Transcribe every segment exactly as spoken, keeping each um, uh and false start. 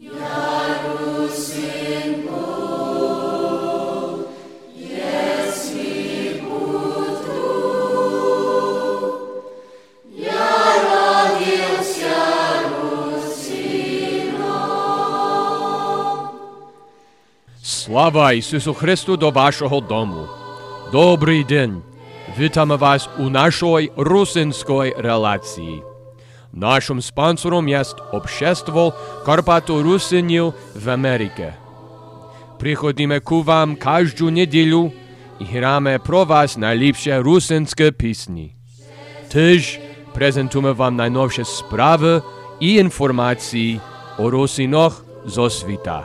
Слава Ісусу Христу до вашого дому! Добрий день! Вітаємо вас у нашій русинській релації. Нашим спонсором є Общество Карпато-Русинів в Америці. Приходимо к вам кожну неділю і граємо про вас найліпші русинські пісні. Теж презентуємо вам найновші справи і інформації о русинах зо світа.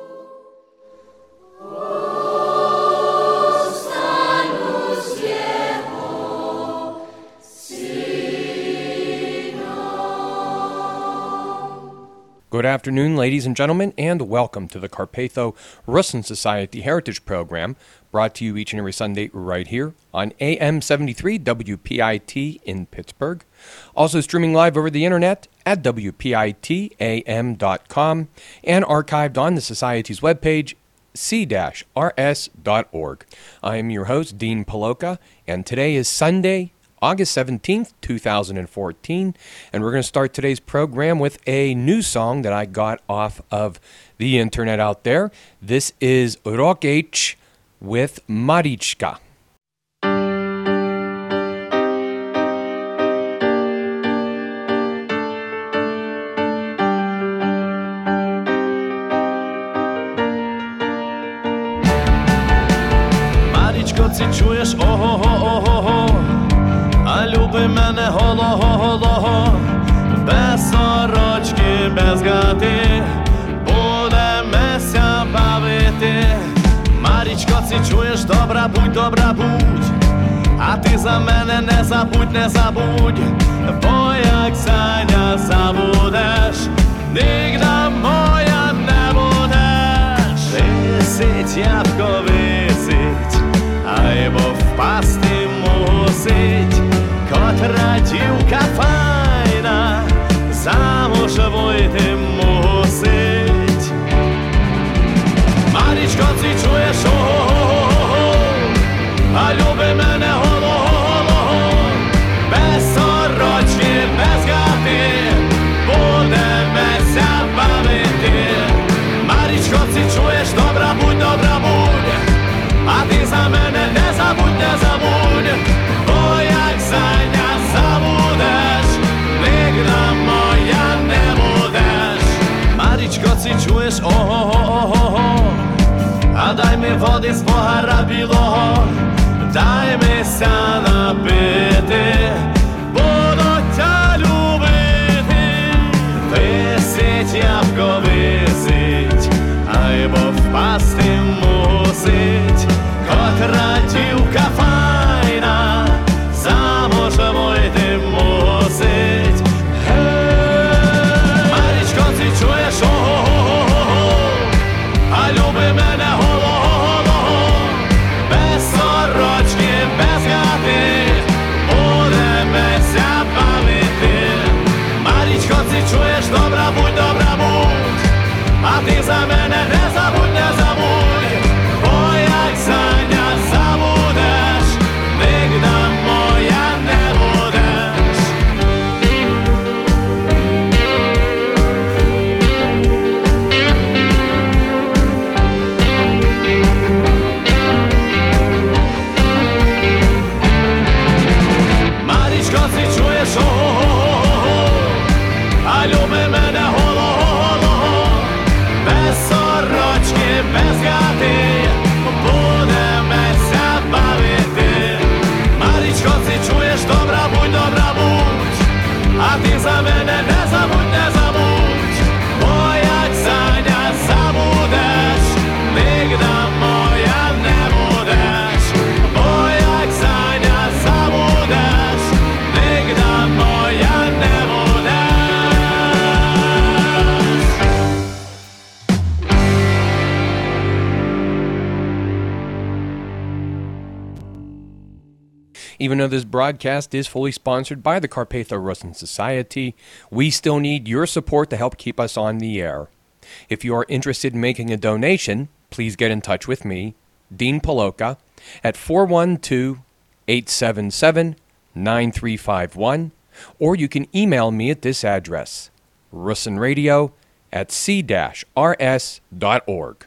Good afternoon, ladies and gentlemen, and welcome to the Carpatho-Russin Society Heritage Program, brought to you each and every Sunday right here on A M seventy-three W P I T in Pittsburgh. Also streaming live over the internet at W P I T A M dot com and archived on the Society's webpage, c dash r s dot org. I am your host, Dean Paloka, and today is Sunday, August seventeenth, two thousand fourteen, and we're going to start today's program with a new song that I got off of the internet out there. This is Rock H with Marichka. Marichko, ти чуєш, ого-го-ого-го, а люби мене голого-голого, без сорочки, без гати, будемося бавити. Марічко, ти чуєш, добра будь, добра будь, а ти за мене не забудь, не забудь, бо як Саня забудеш, нігда моя не будеш. Висить, ябко висить, айбо впасти мусить, котра дівка файна, замуж вийти мусить. Марічко, ти чуєш, ого-го-го, а люби мене голого-голого, без сорочки, без гати, будемося бавити. Марічко, ти чуєш, добра будь, добра будь, а ти за мене не забудь, не забудь, бо як Саня забудеш, нігда моя не будеш. Марічко, ти чуєш, ого-го-го-го, а дай ми води з богара білого, дай мися напити, буду тя любити. Висить, ябко висить, айбо впасти мусить, котра дівка файна, замуж вийти мусить. Марічко, ти чуєш, ого-го-го-го, а люби мене голого-голого, без сорочки, без гати, будемося бавити. Марічко, ти чуєш, добра будь, добра будь, а ти за мене не забудь, не забудь, бо як Саня забудеш, нігда моя не будеш. Марічко, ти чуєш, ого-го-го-го, а люби мене голого-голого, без сорочки, без гати, будемося бавити. Марічко, ти чуєш, добра будь, добра будь, а ти за мене не забудь, не забудь, бо як Саня забудеш, нігда моя не будеш, бо як Саня забудеш, нігда моя не будеш. Even though this broadcast is fully sponsored by the Carpatho-Russin Society, we still need your support to help keep us on the air. If you are interested in making a donation, please get in touch with me, Dean Paloka, at four one two, eight seven seven, nine three five one, or you can email me at this address, russinradio at c dash r s dot org.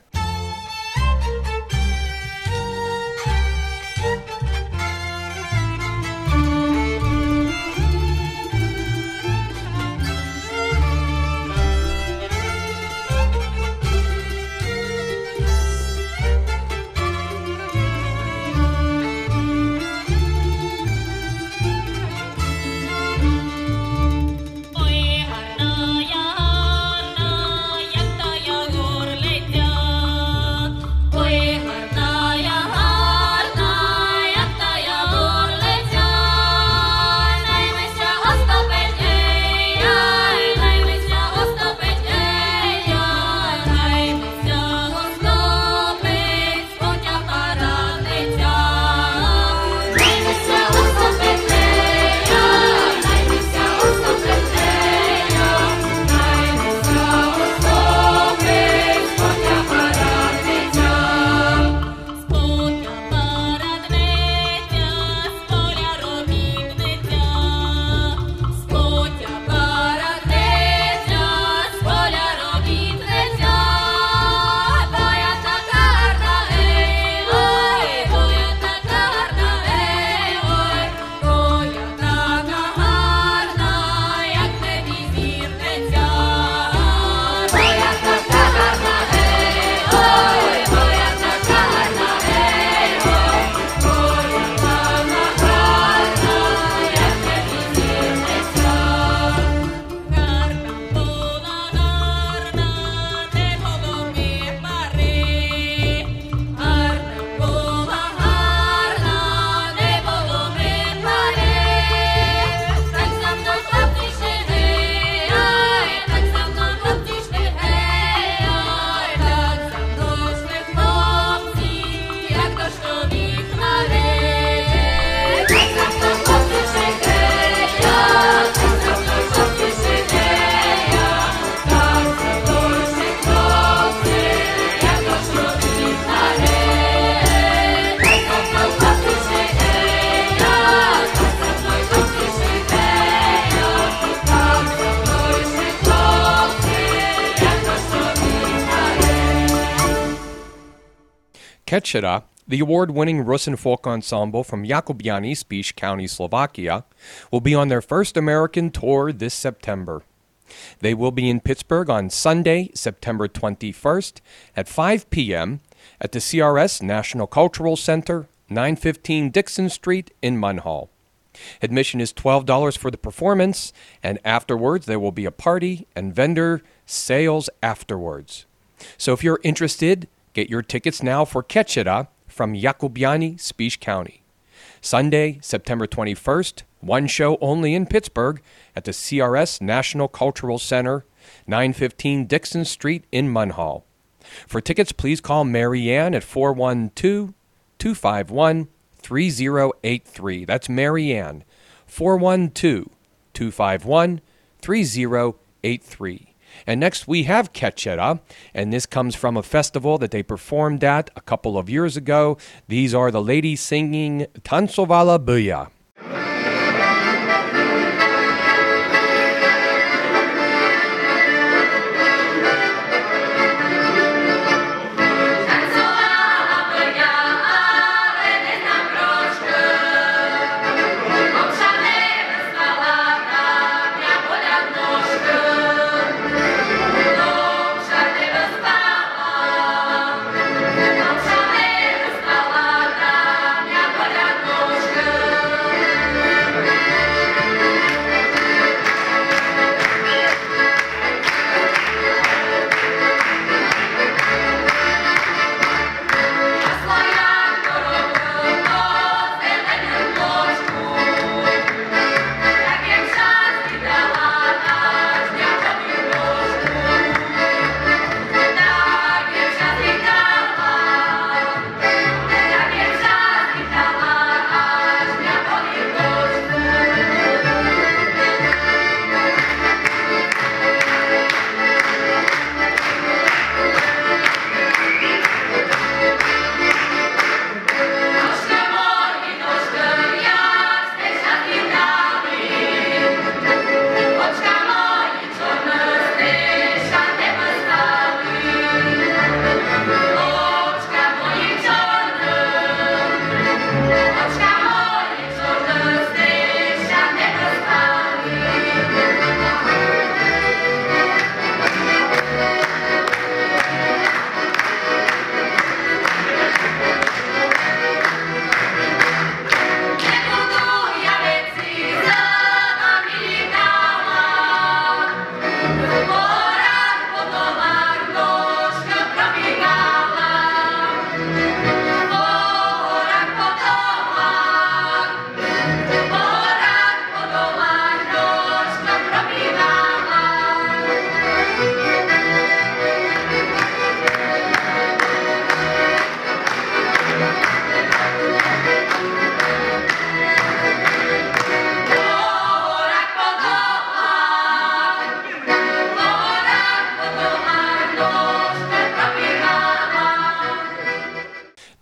Kečera, the award-winning Rusin folk ensemble from Jakubiany, Spiš County, Slovakia, will be on their first American tour this September. They will be in Pittsburgh on Sunday, September twenty-first at five p.m. at the C R S National Cultural Center, nine fifteen Dixon Street in Munhall. Admission is twelve dollars for the performance, and afterwards there will be a party and vendor sales afterwards. So if you're interested, get your tickets now for Kečera from Jakubiany, Spiš County. Sunday, September twenty-first, one show only in Pittsburgh at the C R S National Cultural Center, nine fifteen Dixon Street in Munhall. For tickets, please call Mary Ann at four one two, two five one, three zero eight three. That's Mary Ann, four one two, two five one, three zero eight three. And next we have Kečera, and this comes from a festival that they performed at a couple of years ago. These are the ladies singing Tancovala Buja.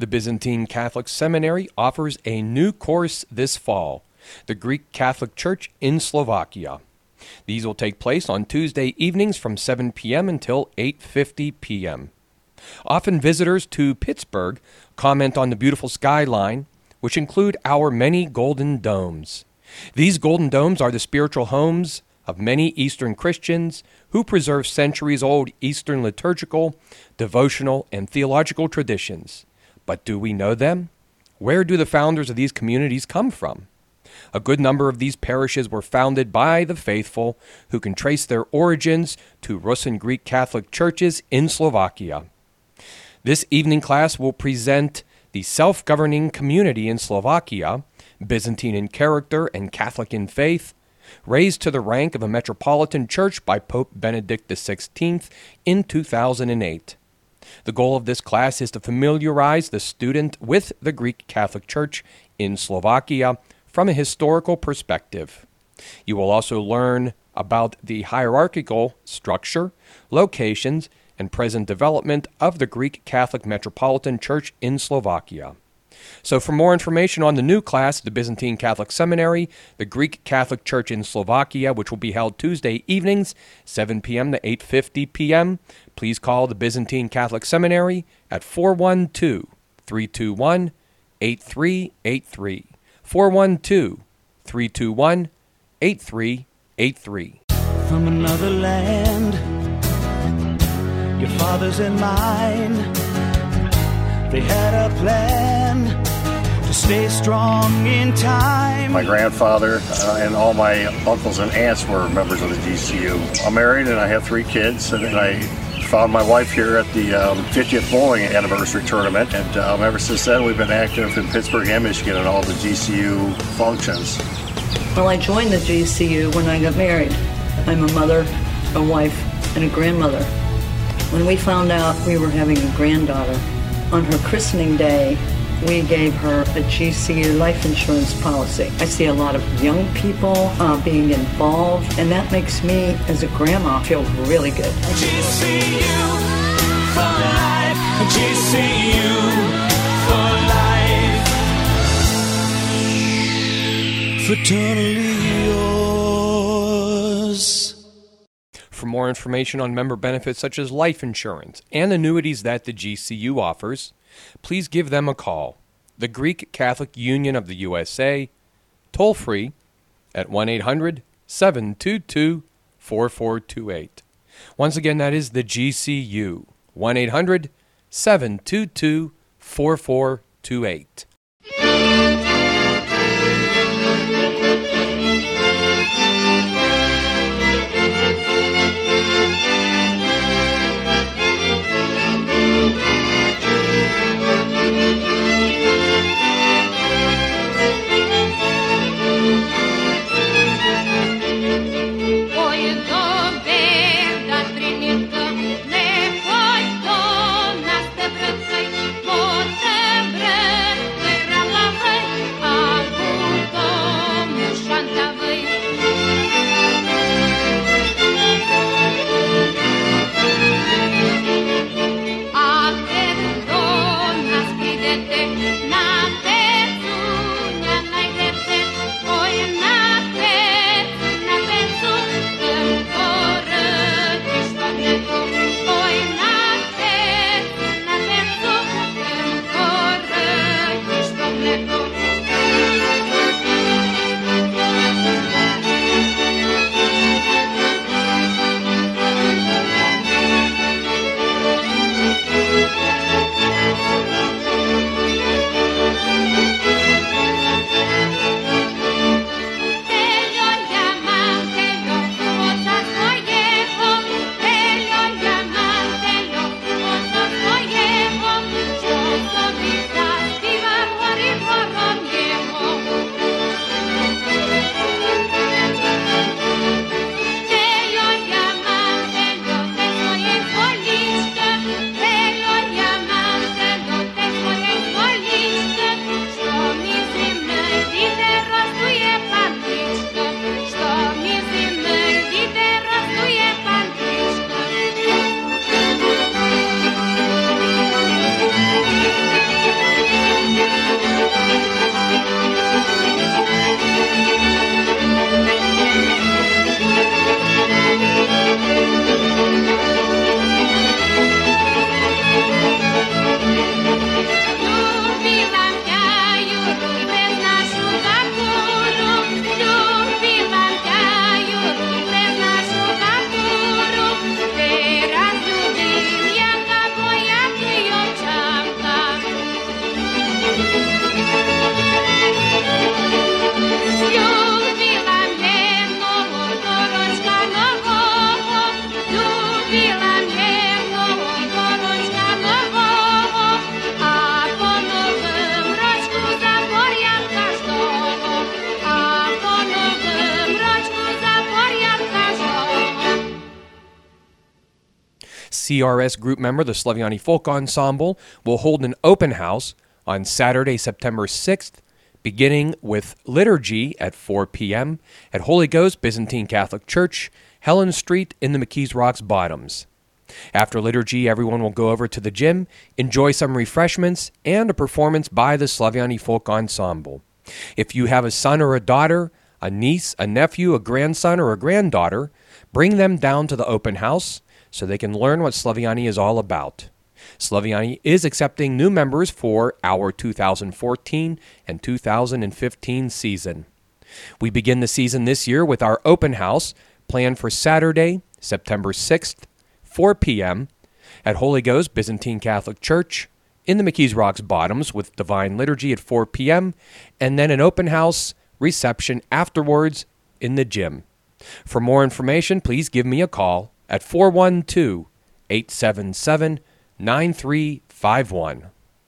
The Byzantine Catholic Seminary offers a new course this fall, the Greek Catholic Church in Slovakia. These will take place on Tuesday evenings from seven p.m. until eight fifty p.m. Often visitors to Pittsburgh comment on the beautiful skyline, which include our many golden domes. These golden domes are the spiritual homes of many Eastern Christians who preserve centuries-old Eastern liturgical, devotional, and theological traditions. But do we know them? Where do the founders of these communities come from? A good number of these parishes were founded by the faithful who can trace their origins to Rus and Greek Catholic churches in Slovakia. This evening class will present the self-governing community in Slovakia, Byzantine in character and Catholic in faith, raised to the rank of a metropolitan church by Pope Benedict the sixteenth in two thousand eight. The goal of this class is to familiarize the student with the Greek Catholic Church in Slovakia from a historical perspective. You will also learn about the hierarchical structure, locations, and present development of the Greek Catholic Metropolitan Church in Slovakia. So for more information on the new class, the Byzantine Catholic Seminary, the Greek Catholic Church in Slovakia, which will be held Tuesday evenings, seven p.m. to eight fifty p.m., please call the Byzantine Catholic Seminary at four one two, three two one, eight three eight three. four one two, three two one, eight three eight three. From another land, your fathers and mine, they had a plan to stay strong in time. My grandfather uh, and all my uncles and aunts were members of the G C U. I'm married and I have three kids, and I found my wife here at the um, fiftieth bowling anniversary tournament, and um, ever since then we've been active in Pittsburgh and Michigan at all the G C U functions. Well, I joined the G C U when I got married. I'm a mother, a wife, and a grandmother. When we found out we were having a granddaughter, on her christening day, we gave her a G C U life insurance policy. I see a lot of young people uh, being involved, and that makes me, as a grandma, feel really good. G C U for life, G C U for life, fraternally yours. For more information on member benefits such as life insurance and annuities that the G C U offers, please give them a call. The Greek Catholic Union of the U S A, toll free at one eight hundred, seven two two, four four two eight. Once again, that is the G C U, one eight hundred, seven two two, four four two eight. Nevoie to nas te vrățăi, po te vreme C R S group member, the Slaviani Folk Ensemble, will hold an open house on Saturday, September sixth, beginning with liturgy at four p.m. at Holy Ghost Byzantine Catholic Church, Helen Street in the McKees Rocks Bottoms. After liturgy, everyone will go over to the gym, enjoy some refreshments, and a performance by the Slaviani Folk Ensemble. If you have a son or a daughter, a niece, a nephew, a grandson, or a granddaughter, bring them down to the open house so they can learn what Slaviani is all about. Slaviani is accepting new members for our two thousand fourteen and two thousand fifteen season. We begin the season this year with our open house planned for Saturday, September sixth, four p.m. at Holy Ghost Byzantine Catholic Church in the McKees Rocks Bottoms with Divine Liturgy at four p.m. and then an open house reception afterwards in the gym. For more information, please give me a call at four one two, eight seven seven, nine three five one.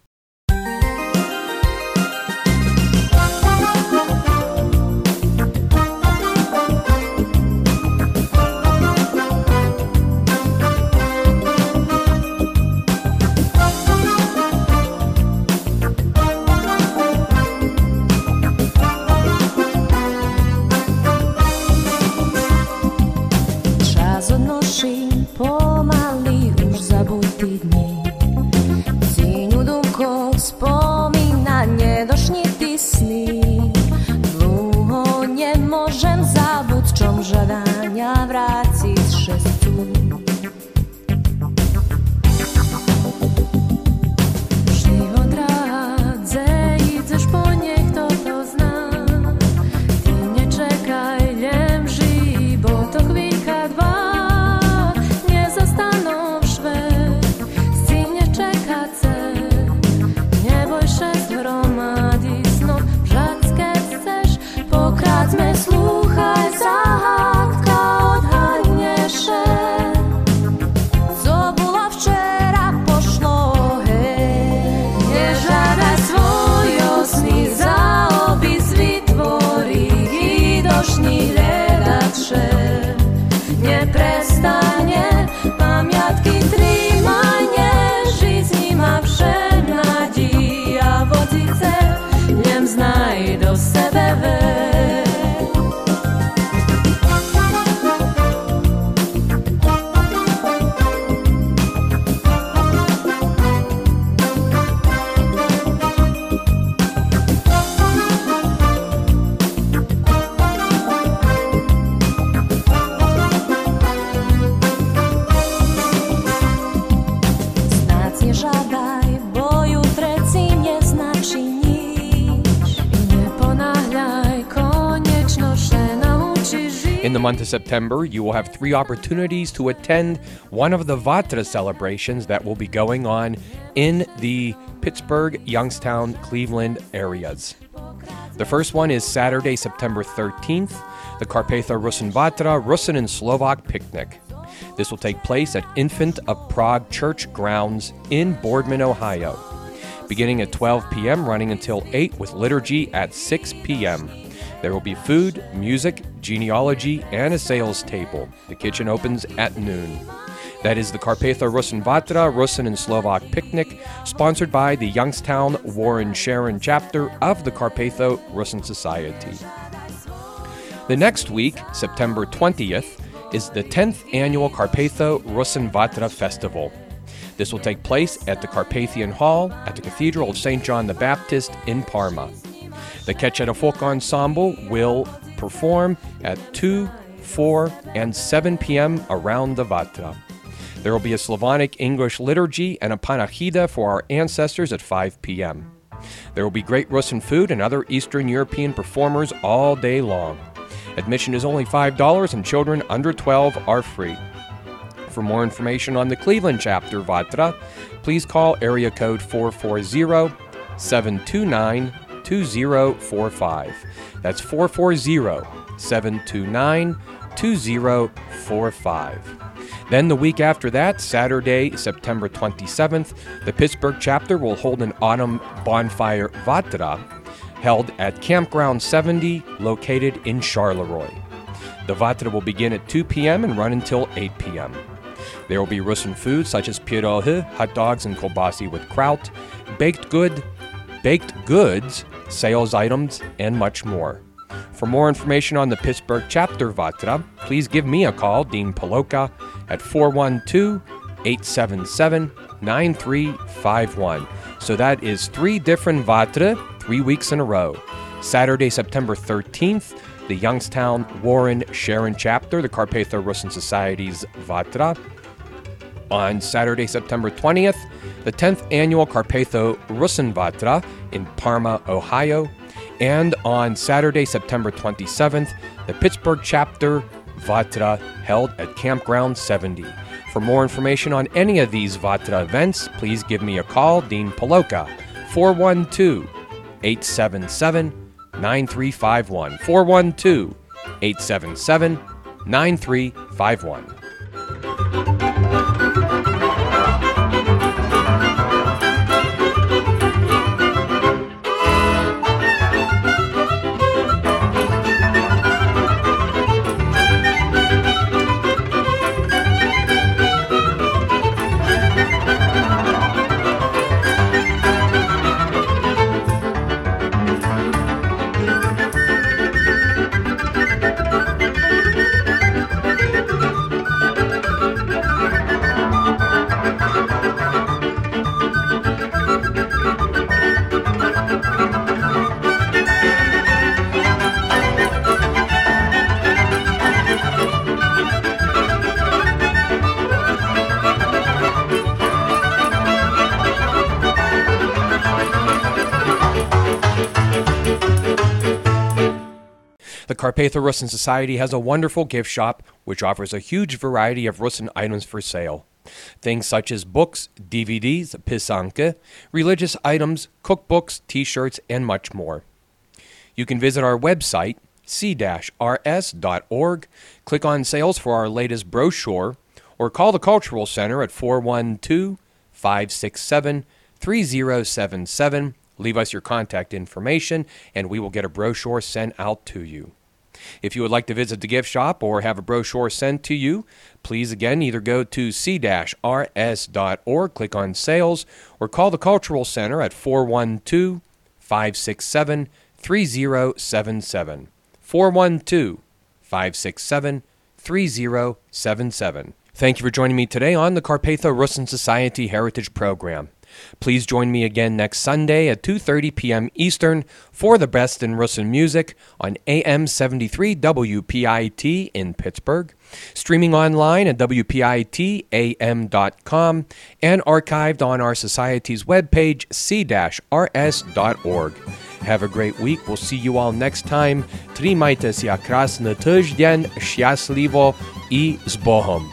Czas odnosi pomali już zabutý dni. Cieniu dumkov spomínanie došnity sny. Dlho nemôžem zabud, čom žadania vráciť z šestu. Vždy odrádze, ideš po nech, kto to zná. Ty nečekaj, len ži, bo to chvíľka dva. Sme slúchaj, zahádka odhadneše. Co bolo včera, pošlo, hej. Nežádaj svojo sny, za opis vytvorí i došni hľadače. Neprestane pamiatky trímanie, žiť s nima všemnadí a vodice, len znaj do sebe ver. In the month of September, you will have three opportunities to attend one of the Vatra celebrations that will be going on in the Pittsburgh, Youngstown, Cleveland areas. The first one is Saturday, September thirteenth, the Carpatho Rusin Vatra Rusin and Slovak Picnic. This will take place at Infant of Prague Church grounds in Boardman, Ohio, beginning at twelve p.m., running until eight with liturgy at six p.m. There will be food, music, genealogy, and a sales table. The kitchen opens at noon. That is the Carpatho Rusin Vatra Rusin and Slovak Picnic, sponsored by the Youngstown Warren Sharon chapter of the Carpatho Rusin Society. The next week, September twentieth, is the tenth annual Carpatho Rusin Vatra Festival. This will take place at the Carpathian Hall at the Cathedral of Saint John the Baptist in Parma. The Keceta Folk Ensemble will perform at two, four, and seven p.m. around the Vatra. There will be a Slavonic English liturgy and a panachida for our ancestors at five p.m. There will be great Russian food and other Eastern European performers all day long. Admission is only five dollars and children under twelve are free. For more information on the Cleveland chapter Vatra, please call area code four four zero, seven two nine, two zero four five. That's four four zero, seven two nine, two zero four five. Then the week after that, Saturday, September twenty-seventh, the Pittsburgh chapter will hold an autumn bonfire Vatra held at Campground seventy, located in Charleroi. The Vatra will begin at two p.m. and run until eight p.m. There will be Russian food such as pierogi, hot dogs and kolbasi with kraut, baked good, baked goods, sales items, and much more. For more information on the Pittsburgh chapter Vatra, please give me a call, Dean Paloka, at four one two, eight seven seven, nine three five one. So that is three different Vatra, three weeks in a row. Saturday, September thirteenth, the Youngstown Warren Sharon chapter, the Carpatho Russian Society's Vatra. On Saturday, September twentieth, the tenth annual Carpatho Russian Vatra in Parma, Ohio. And on Saturday, September twenty-seventh, the Pittsburgh chapter Vatra held at Campground seventy. For more information on any of these Vatra events, please give me a call, Dean Paloka, four one two, eight seven seven, nine three five one. four one two, eight seven seven, nine three five one. The Carpatho Russian Society has a wonderful gift shop which offers a huge variety of Russian items for sale. Things such as books, D V Ds, pisanke, religious items, cookbooks, t-shirts, and much more. You can visit our website, c dash r s dot org, click on sales for our latest brochure, or call the Cultural Center at four one two, five six seven, three zero seven seven. Leave us your contact information, and we will get a brochure sent out to you. If you would like to visit the gift shop or have a brochure sent to you, please again either go to c dash r s dot org, click on sales, or call the Cultural Center at four one two, five six seven, three zero seven seven. four one two, five six seven, three zero seven seven. Thank you for joining me today on the Carpatho Russian Society Heritage Program. Please join me again next Sunday at two thirty p.m. Eastern for the best in Russian music on A M seventy-three W P I T in Pittsburgh, streaming online at W P I T A M dot com, and archived on our society's webpage, c dash r s dot org. Have a great week. We'll see you all next time. Trimajte se krasny tydzień, szczęśliwo I z Bohom.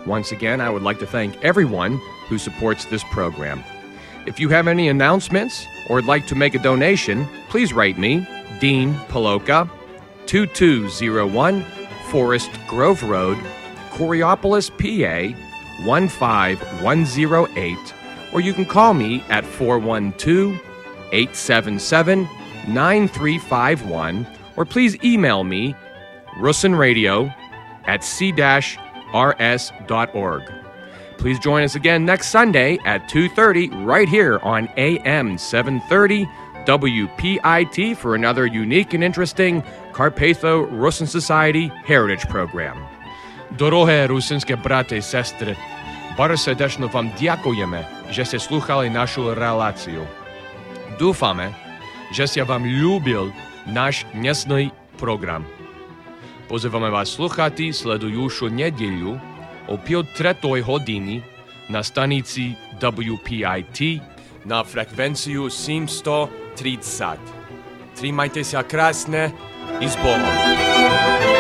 Once again, I would like to thank everyone who supports this program. If you have any announcements or would like to make a donation, please write me, Dean Paloka, two two zero one Forest Grove Road, Coriopolis, P A, one five one zero eight, or you can call me at four one two, eight seven seven, nine three five one, or please email me, russinradio at c dash r s dot org. Please join us again next Sunday at two thirty right here on A M seven thirty W P I T for another unique and interesting Carpatho Rusyn Society Heritage Program. Дороге русинські брати і сестри, bardzo serdecznie wam dziękujemy, że ste słuchali naszą relację. Dúfame, że ste wam lubil nasz dnešný program. Pozývame vás sluchati sledujušu nedjelju o pol tretoj hodini na stanici W P I T na frekvenciju sedemsto tridsať. Trimajte sa krásne i s Bohom.